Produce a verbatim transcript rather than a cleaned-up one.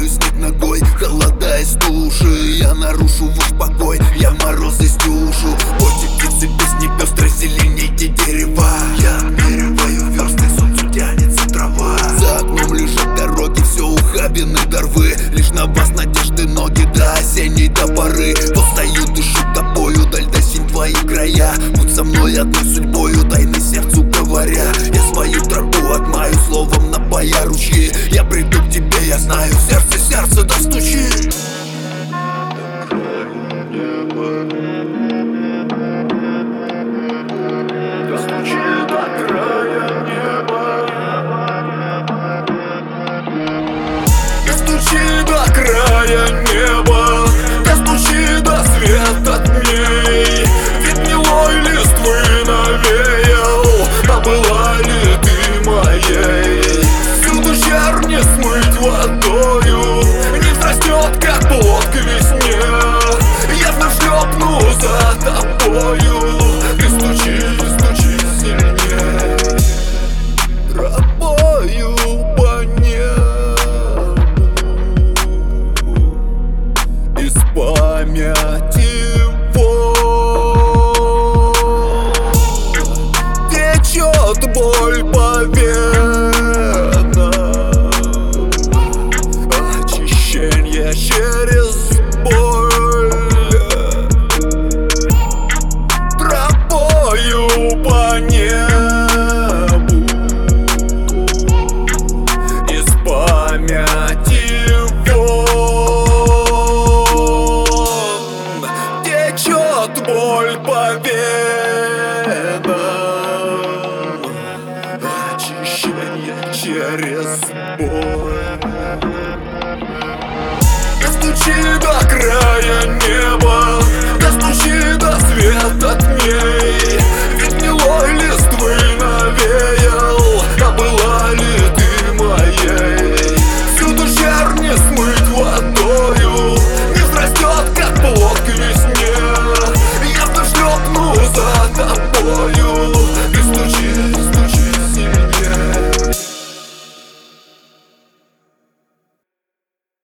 чувствую снег ногой, холода и стужи. Я нарушу ваш покой, я мороз из дюшу. Пойте птицы, песни пестрой, зеленейте дерева. Я отмериваю версты, солнцу тянется трава. За окном лежат дороги, все ухабины до рвы. Лишь на вас надежды ноги до осенней до поры. Постою, дышу тобою, даль до синь твои края. Будь со мной одной судьбою, тайны сердцу говоря. Я свою тропу отмаю, словом напоя ручьи. Я приду к тебе, я знаю, сердце, сердце достучи. Достучи до края неба. Достучи до края неба. Достучи до света дней. Ведь милой листвы навеял, а была ли ты моей? Всюду жар не смыть водою, не взрастет, как плод к весне. Я вновь шлепну за тобою. Ты стучи, стучи сильнее. Тропою по небу из памяти течет боль по венам, очищение через боль. Тропою по небу из памяти вон течет боль по венам, очищение через боль. Достучи до края неба.